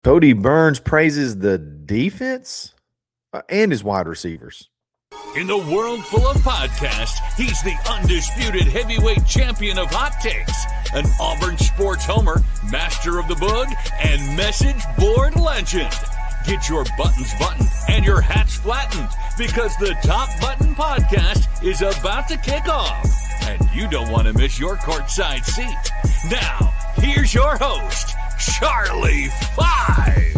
Cody Burns praises the defense and his wide receivers. In a world full of podcasts, he's the undisputed heavyweight champion of hot takes, an Auburn sports homer, master of the boog, and message board legend. Get your buttons buttoned and your hats flattened because the Top Button Podcast is about to kick off. And you don't want to miss your courtside seat. Now, here's your host, Charlie Five.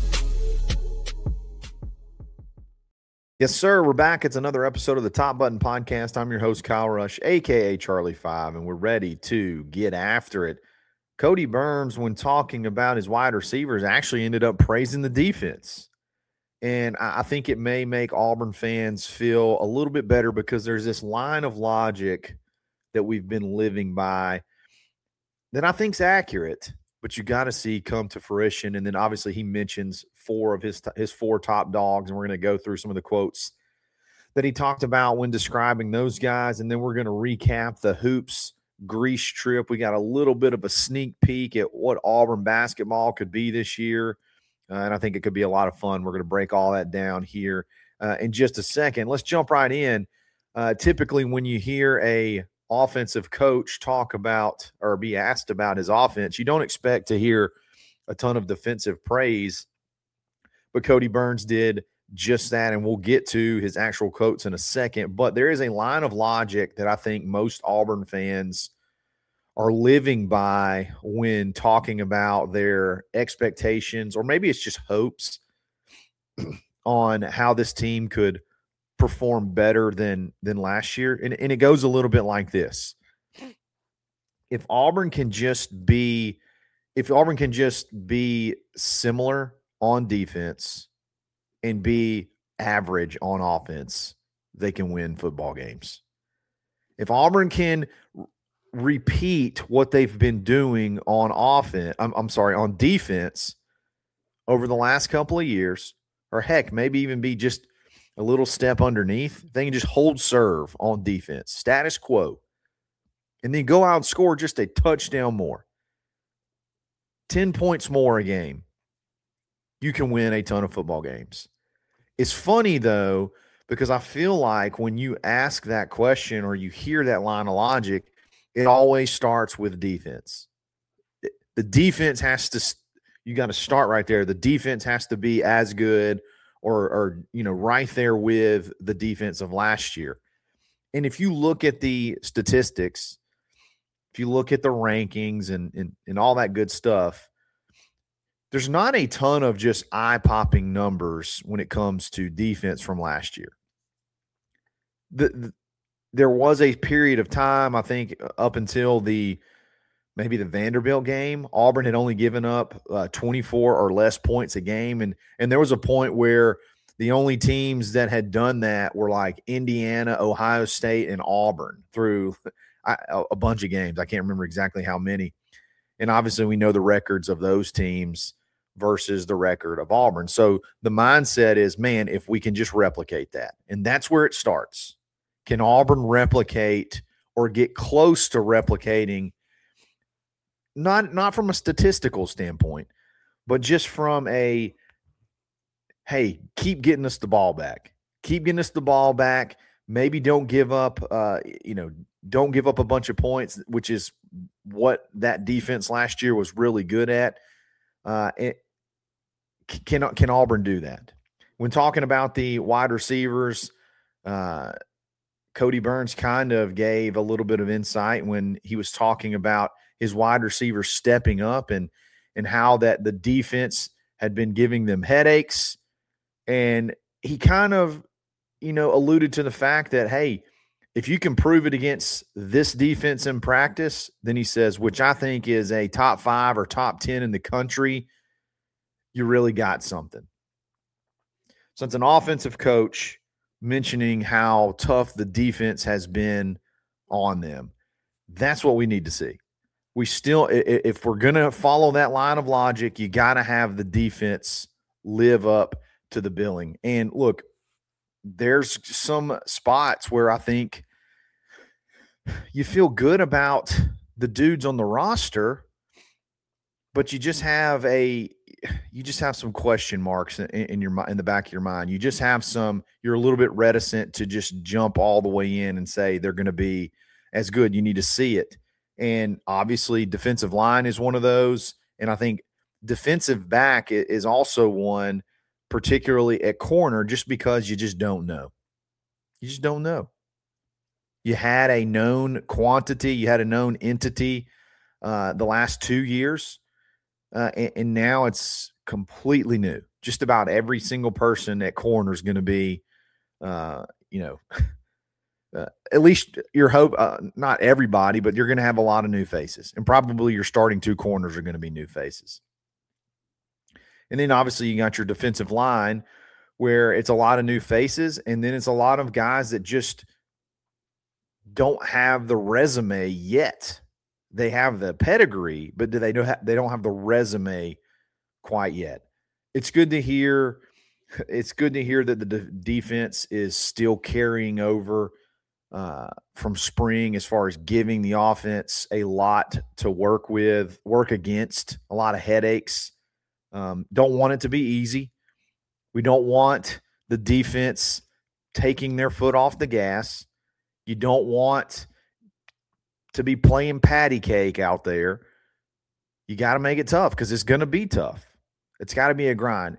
Yes, sir. We're back. It's another episode of the Top Button Podcast. I'm your host, Kyle Rush, a.k.a. Charlie Five, and we're ready to get after it. Cody Burns, when talking about his wide receivers, actually ended up praising the defense. And I think it may make Auburn fans feel a little bit better because there's this line of logic that we've been living by that I think's accurate, but you got to see come to fruition. And then obviously he mentions four of his four top dogs, and we're going to go through some of the quotes that he talked about when describing those guys. And then we're going to recap the Hoops Greece trip. We got a little bit of a sneak peek at what Auburn basketball could be this year. And I think it could be a lot of fun. We're going to break all that down here in just a second. Let's jump right in. Typically when you hear a offensive coach talk about or be asked about his offense, you don't expect to hear a ton of defensive praise, but Cody Burns did just that, and we'll get to his actual quotes in a second. But there is a line of logic that I think most Auburn fans are living by when talking about their expectations, or maybe it's just hopes on how this team could perform better than last year. And it goes a little bit like this. If Auburn can just be similar on defense and be average on offense, they can win football games. If Auburn can repeat what they've been doing on on defense over the last couple of years, or heck, maybe even be just a little step underneath, they can just hold serve on defense, status quo, and then go out and score just a touchdown more, 10 points more a game. You can win a ton of football games. It's funny, though, because I feel like when you ask that question or you hear that line of logic, it always starts with defense. The defense has to – you got to start right there. The defense has to be as good or right there with the defense of last year. And if you look at the statistics, if you look at the rankings and all that good stuff, there's not a ton of just eye-popping numbers when it comes to defense from last year. There was a period of time, I think, up until maybe the Vanderbilt game, Auburn had only given up 24 or less points a game. And there was a point where the only teams that had done that were like Indiana, Ohio State, and Auburn through a bunch of games. I can't remember exactly how many. And obviously we know the records of those teams versus the record of Auburn. So the mindset is, man, if we can just replicate that. And that's where it starts. Can Auburn replicate or get close to replicating, not from a statistical standpoint, but just from a, hey, keep getting us the ball back. Keep getting us the ball back. Maybe don't give up, don't give up a bunch of points, which is what that defense last year was really good at. Can Auburn do that? When talking about the wide receivers, Cody Burns kind of gave a little bit of insight when he was talking about his wide receivers stepping up and how that the defense had been giving them headaches. And he kind of, alluded to the fact that, hey, if you can prove it against this defense in practice, then he says, which I think is a top 5 or top 10 in the country, you really got something. So it's an offensive coach mentioning how tough the defense has been on them. That's what we need to see. We still, if we're going to follow that line of logic, you got to have the defense live up to the billing. And look, there's some spots where I think you feel good about the dudes on the roster, but you just have you just have some question marks in the back of your mind. You just have you're a little bit reticent to just jump all the way in and say they're going to be as good. You need to see it. And obviously defensive line is one of those. And I think defensive back is also one, particularly at corner, just because you just don't know. You just don't know. You had a known quantity. You had a known entity the last 2 years. And now it's completely new. Just about every single person at corner is going to be, at least your hope, not everybody, but you're going to have a lot of new faces. And probably your starting 2 corners are going to be new faces. And then obviously you got your defensive line where it's a lot of new faces. And then it's a lot of guys that just don't have the resume yet. They have the pedigree, but they don't have the resume quite yet. It's good to hear. It's good to hear that the defense is still carrying over from spring as far as giving the offense a lot to work against, a lot of headaches. Don't want it to be easy. We don't want the defense taking their foot off the gas. You don't want to be playing patty cake out there. You got to make it tough because it's going to be tough. It's got to be a grind.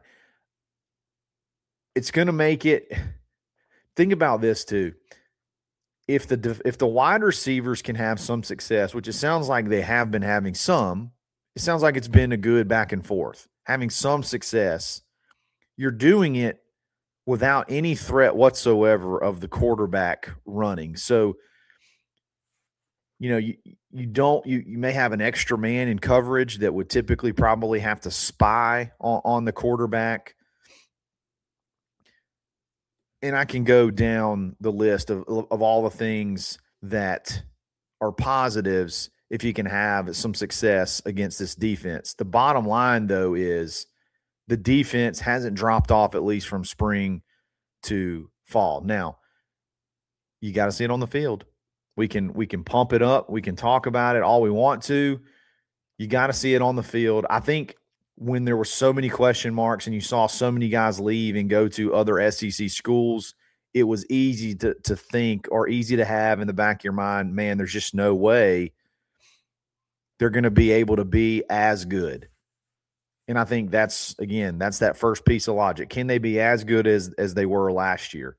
It's going to make it – think about this too. If the wide receivers can have some success, which it sounds like they have been having some, it sounds like it's been a good back and forth, having some success, you're doing it without any threat whatsoever of the quarterback running. So, you may have an extra man in coverage that would typically probably have to spy on the quarterback. And I can go down the list of all the things that are positives if you can have some success against this defense. The bottom line, though, is the defense hasn't dropped off, at least from spring to fall. Now, you got to see it on the field. We can pump it up. We can talk about it all we want to. You got to see it on the field. I think when there were so many question marks and you saw so many guys leave and go to other SEC schools, it was easy to think, or easy to have in the back of your mind, man, there's just no way they're going to be able to be as good. And I think that's that first piece of logic. Can they be as good as they were last year?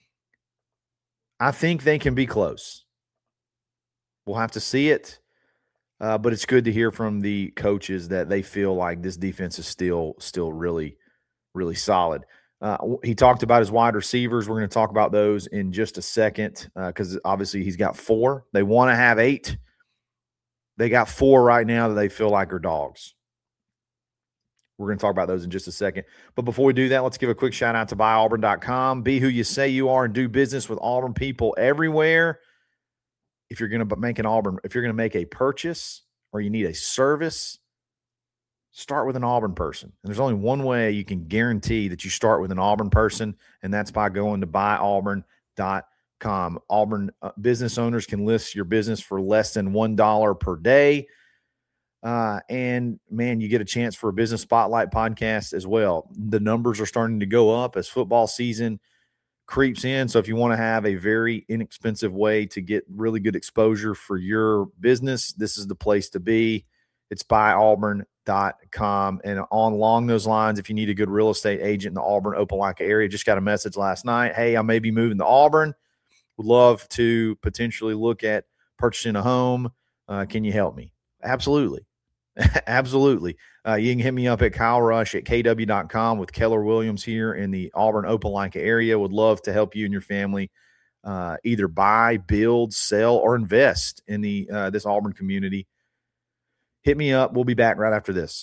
I think they can be close. We'll have to see it, but it's good to hear from the coaches that they feel like this defense is still really, really solid. He talked about his wide receivers. We're going to talk about those in just a second because obviously he's got 4. They want to have 8. They got 4 right now that they feel like are dogs. We're going to talk about those in just a second. But before we do that, let's give a quick shout out to buyauburn.com. Be who you say you are and do business with Auburn people everywhere. If you're going to make a purchase or you need a service, start with an Auburn person. And there's only one way you can guarantee that you start with an Auburn person, and that's by going to buyauburn.com. Auburn business owners can list your business for less than $1 per day. And man, you get a chance for a Business Spotlight podcast as well. The numbers are starting to go up as football season creeps in. So if you want to have a very inexpensive way to get really good exposure for your business, this is the place to be. It's buyauburn.com. And along those lines, if you need a good real estate agent in the Auburn, Opelika area, just got a message last night. Hey, I may be moving to Auburn. Would love to potentially look at purchasing a home. Can you help me? Absolutely. Absolutely. You can hit me up at Kyle Rush at kw.com with Keller Williams here in the Auburn, Opelika area. Would love to help you and your family either buy, build, sell, or invest in this Auburn community. Hit me up. We'll be back right after this.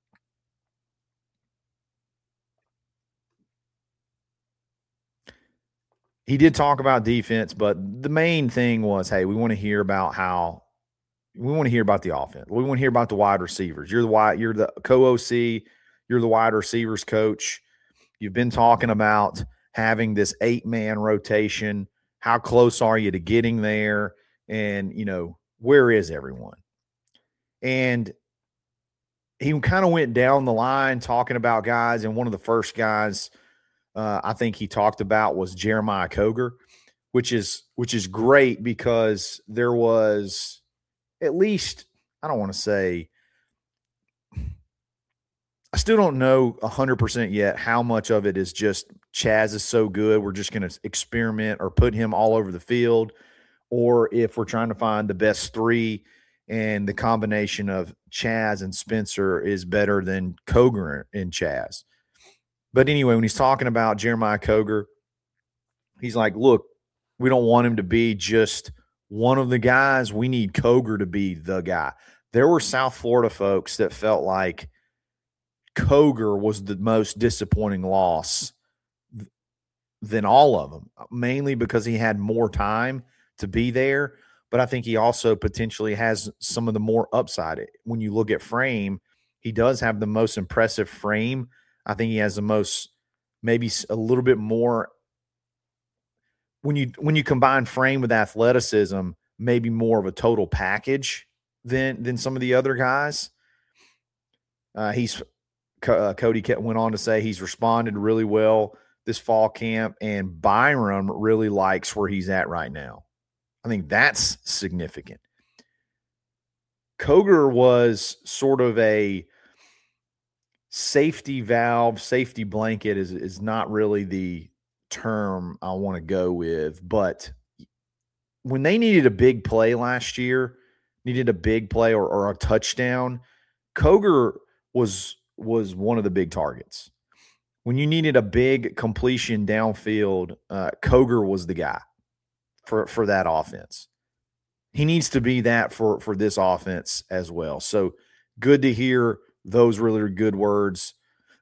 He did talk about defense, but the main thing was, hey, we want to hear about the offense. We want to hear about the wide receivers. You're the co-OC. You're the wide receivers coach. You've been talking about having this 8-man rotation. How close are you to getting there? And, where is everyone? And he kind of went down the line talking about guys, and one of the first guys I think he talked about was Jeremiah Coger, which is great because there was at least, I don't want to say, I still don't know 100% yet how much of it is just Chaz is so good, we're just going to experiment or put him all over the field, or if we're trying to find the best three and the combination of Chaz and Spencer is better than Coger and Chaz. But anyway, when he's talking about Jeremiah Coger, he's like, look, we don't want him to be just one of the guys. We need Coger to be the guy. There were South Florida folks that felt like Coger was the most disappointing loss than all of them, mainly because he had more time to be there. But I think he also potentially has some of the more upside. When you look at frame, he does have the most impressive frame. I think he has the most, maybe a little bit more. When you combine frame with athleticism, maybe more of a total package than some of the other guys. Cody went on to say he's responded really well this fall camp, and Byram really likes where he's at right now. I think that's significant. Coger was sort of a safety valve, safety blanket is not really the term I want to go with, but when they needed a big play last year, needed a big play or a touchdown, Coger was one of the big targets. When you needed a big completion downfield, Coger was the guy for that offense. He needs to be that for this offense as well. So good to hear those really good words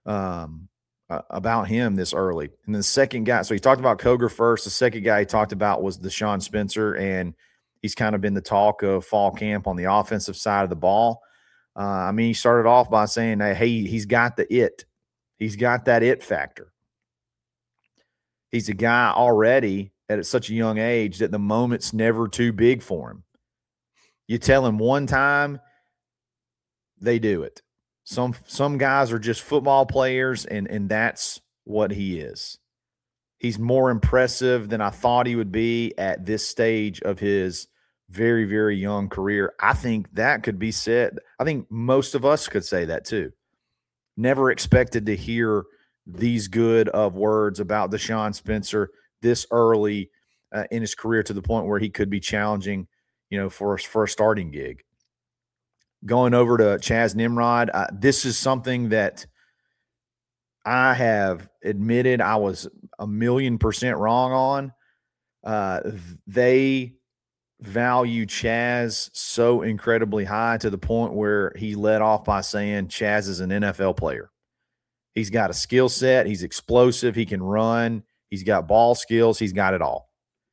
about him this early. And the second guy, so he talked about Coger first. The second guy he talked about was Deshaun Spencer, and he's kind of been the talk of fall camp on the offensive side of the ball. He started off by saying, hey, he's got the it. He's got that it factor. He's a guy already at such a young age that the moment's never too big for him. You tell him one time, they do it. Some guys are just football players, and that's what he is. He's more impressive than I thought he would be at this stage of his very, very young career. I think that could be said. I think most of us could say that too. Never expected to hear these good of words about Deshaun Spencer this early in his career, to the point where he could be challenging, for a starting gig. Going over to Chaz Nimrod, this is something that I have admitted I was 1,000,000% wrong on. They value Chaz so incredibly high, to the point where he led off by saying Chaz is an NFL player. He's got a skill set. He's explosive. He can run. He's got ball skills. He's got it all.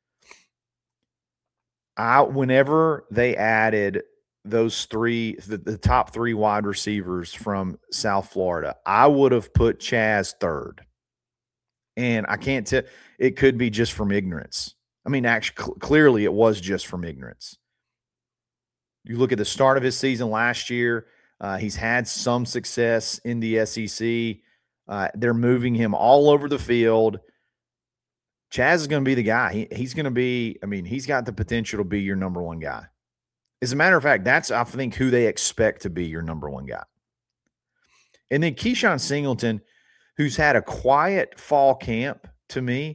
Whenever they added those three, the top three wide receivers from South Florida, I would have put Chaz third. And I can't tell, it could be just from ignorance. Actually, clearly it was just from ignorance. You look at the start of his season last year, he's had some success in the SEC. They're moving him all over the field. Chaz is going to be the guy. He's going to be, he's got the potential to be your number one guy. As a matter of fact, that's, I think, who they expect to be your number one guy. And then Keyshawn Singleton, who's had a quiet fall camp to me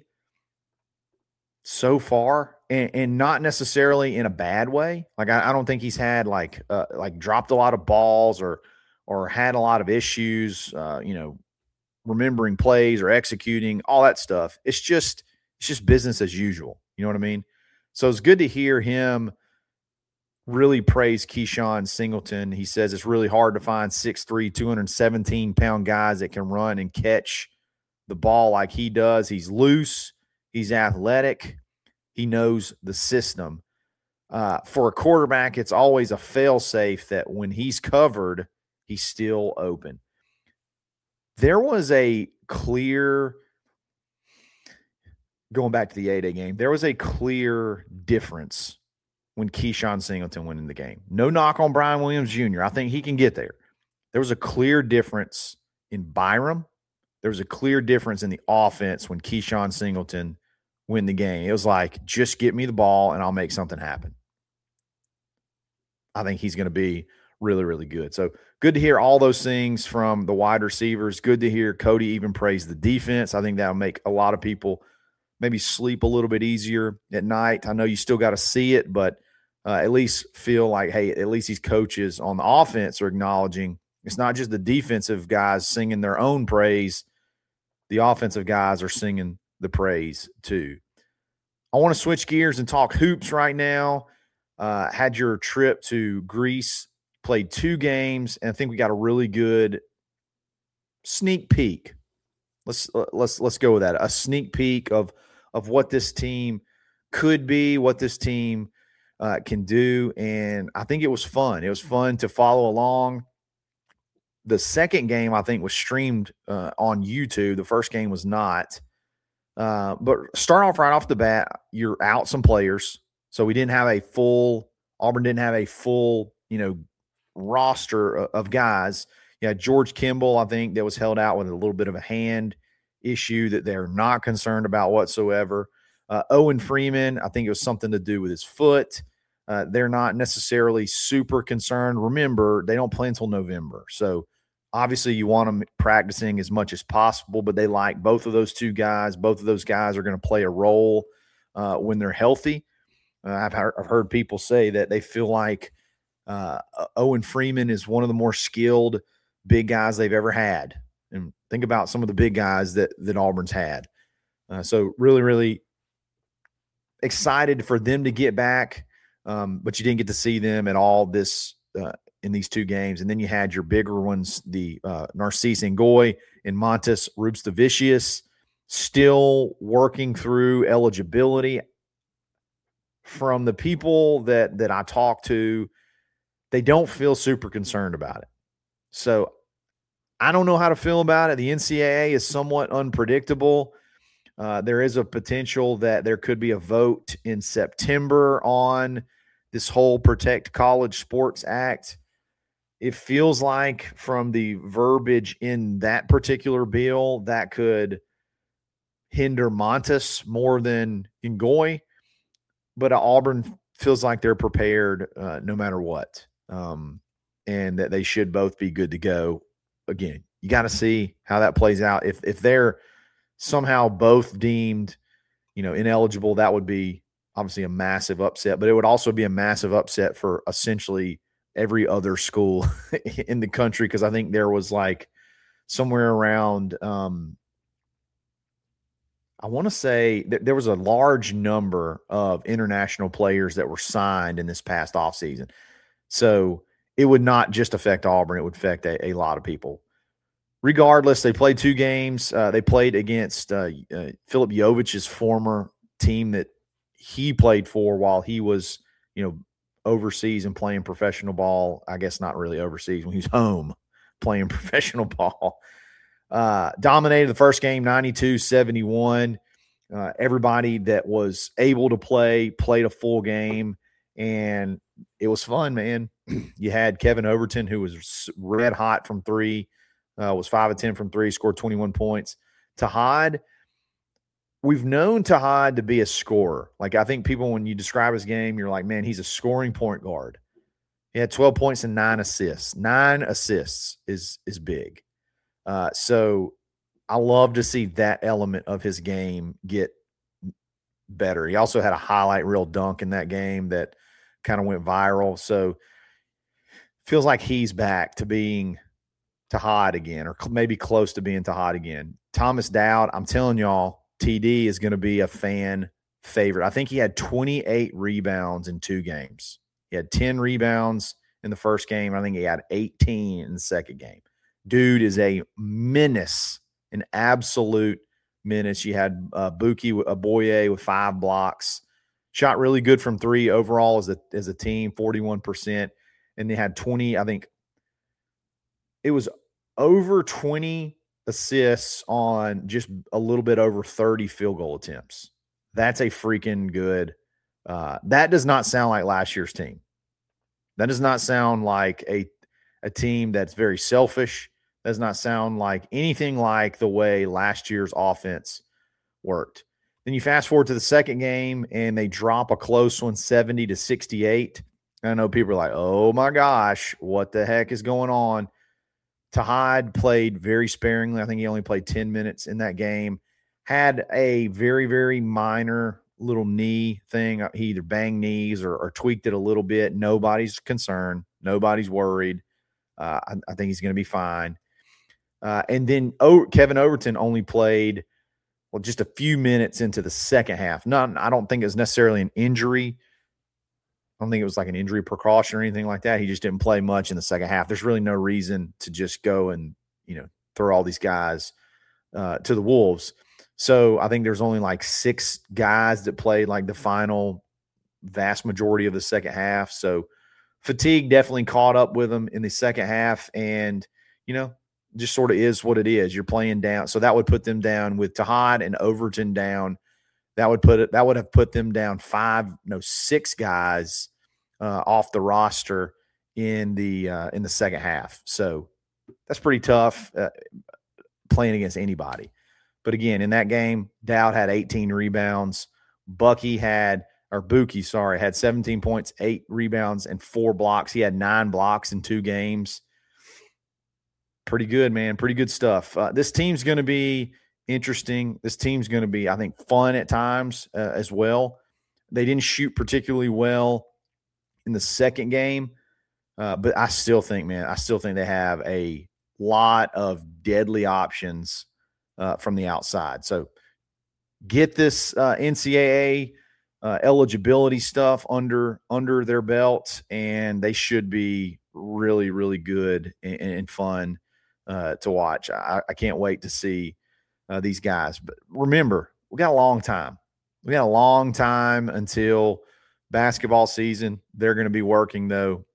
so far, and not necessarily in a bad way. Like, I don't think he's had like dropped a lot of balls or had a lot of issues, remembering plays or executing, all that stuff. It's just business as usual. You know what I mean? So it's good to hear him really praise Keyshawn Singleton. He says it's really hard to find 6'3", 217-pound guys that can run and catch the ball like he does. He's loose. He's athletic. He knows the system. For a quarterback, it's always a fail-safe that when he's covered, he's still open. There was a clear, going back to the 8A game, there was a clear difference when Keyshawn Singleton went in the game. No knock on Brian Williams Jr. I think he can get there. there was a clear difference in Byram. There was a clear difference in the offense when Keyshawn Singleton win the game. It was like, just get me the ball and I'll make something happen. I think he's going to be really, really good. So good to hear all those things from the wide receivers. Good to hear Cody even praise the defense. I think that'll make a lot of people maybe sleep a little bit easier at night. I know you still got to see it, but at least feel like, hey, at least these coaches on the offense are acknowledging it's not just the defensive guys singing their own praise. The offensive guys are singing the praise too. I want to switch gears and talk hoops right now. Had your trip to Greece, played 2 games, and I think we got a really good sneak peek. Let's go with that. A sneak peek of what this team could be, what this team can do, and I think it was fun. It was fun to follow along. The second game, I think, was streamed on YouTube. The first game was not. But start off right off the bat, you're out some players. So we didn't have Auburn didn't have a full, roster of guys. You had George Kimball, I think, that was held out with a little bit of a hand issue that they're not concerned about whatsoever. Owen Freeman, I think it was something to do with his foot. They're not necessarily super concerned. Remember, they don't play until November. So obviously you want them practicing as much as possible, but they like both of those 2 guys. Both of those guys are going to play a role when they're healthy. I've heard people say that they feel like Owen Freeman is one of the more skilled big guys they've ever had. And think about some of the big guys that Auburn's had. So really, really excited for them to get back, but you didn't get to see them at all this in these 2 games. And then you had your bigger ones, the Narcisse Ngoy and Montes Rubstavicius, still working through eligibility. From the people that I talk to, they don't feel super concerned about it. So I don't know how to feel about it. The NCAA is somewhat unpredictable. There is a potential that there could be a vote in September on this whole Protect College Sports Act. It feels like from the verbiage in that particular bill, that could hinder Montes more than Ngoy. But Auburn feels like they're prepared no matter what, and that they should both be good to go. Again, you got to see how that plays out. If they're somehow both deemed, ineligible, that would be obviously a massive upset. But it would also be a massive upset for essentially every other school in the country, because I think there was like somewhere around I want to say that there was a large number of international players that were signed in this past offseason. So it would not just affect Auburn. It would affect a lot of people. Regardless, they played 2 games. They played against Philip Jovich's former team that he played for while he was, overseas and playing professional ball. I guess not really overseas, when he was home playing professional ball. Dominated the first game 92-71. Everybody that was able to played a full game, and it was fun, man. You had Kevin Overton, who was red hot from 3, was 5 of 10 from 3, scored 21 points. Tahad, we've known Tahad to be a scorer. Like, I think people, when you describe his game, you're like, man, he's a scoring point guard. He had 12 points and 9 assists. 9 assists is big. So I love to see that element of his game get better. He also had a highlight reel dunk in that game that kind of went viral. So feels like he's back to being Tahad again, or maybe close to being Tahad again. Thomas Dowd, I'm telling y'all, TD is going to be a fan favorite. I think he had 28 rebounds in 2 games. He had 10 rebounds in the first game. I think he had 18 in the second game. Dude is a menace, an absolute menace. You had Buki Aboye with 5 blocks. Shot really good from 3 overall as a team, 41%. And they had 20, I think it was over 20 assists on just a little bit over 30 field goal attempts. That's a freaking good. That does not sound like last year's team. That does not sound like a a team that's very selfish. Does not sound like anything like the way last year's offense worked. Then you fast forward to the second game, and they drop a close one, 70-68. I know people are like, oh, my gosh, what the heck is going on? Tahad played very sparingly. I think he only played 10 minutes in that game. Had a very, very minor little knee thing. He either banged knees or tweaked it a little bit. Nobody's concerned. Nobody's worried. I think he's going to be fine. And then Kevin Overton only played, just a few minutes into the second half. I don't think it was necessarily an injury. I don't think it was like an injury precaution or anything like that. He just didn't play much in the second half. There's really no reason to just go and, throw all these guys to the Wolves. So I think there's only like 6 guys that played like the final vast majority of the second half. So fatigue definitely caught up with them in the second half. And, just sort of is what it is. You're playing down. So that would put them down with Tahad and Overton down. That would have put them down 6 guys off the roster in the second half. So that's pretty tough playing against anybody. But again, in that game, Dowd had 18 rebounds. Buki had 17 points, 8 rebounds, and 4 blocks. He had 9 blocks in 2 games. Pretty good, man. Pretty good stuff. This team's going to be interesting. This team's going to be, I think, fun at times as well. They didn't shoot particularly well in the second game, but I still think they have a lot of deadly options from the outside. So get this NCAA eligibility stuff under their belt, and they should be really, really good and fun to watch. I can't wait to see these guys. But remember, we got a long time. We got a long time until basketball season. They're going to be working, though,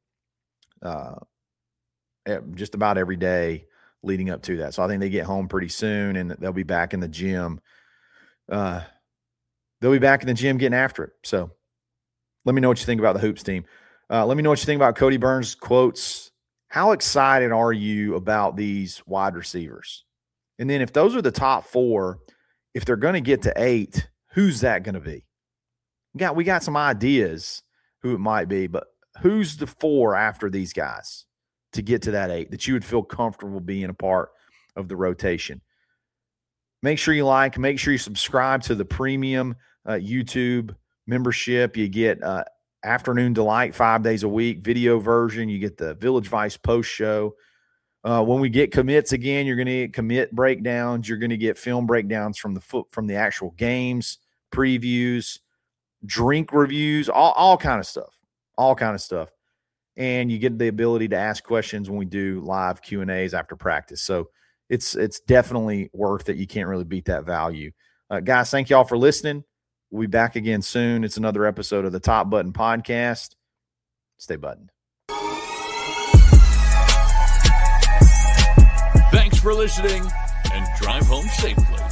just about every day leading up to that. So I think they get home pretty soon, and they'll be back in the gym. They'll be back in the gym getting after it. So let me know what you think about the Hoops team. Let me know what you think about Cody Burns' quotes. How excited are you about these wide receivers? And then if those are the top 4, if they're going to get to 8, who's that going to be? We got some ideas who it might be, but who's the 4 after these guys to get to that 8 that you would feel comfortable being a part of the rotation? Make sure you make sure you subscribe to the premium YouTube membership. You get Afternoon Delight 5 days a week, video version. You get the Village Vice post show. When we get commits again, you're going to get commit breakdowns. You're going to get film breakdowns from the actual games, previews, drink reviews, all kind of stuff. And you get the ability to ask questions when we do live Q&As after practice. So it's definitely worth it. You can't really beat that value. Guys, thank y'all for listening. We'll be back again soon. It's another episode of the Top Button Podcast. Stay buttoned. Thanks for listening, and drive home safely.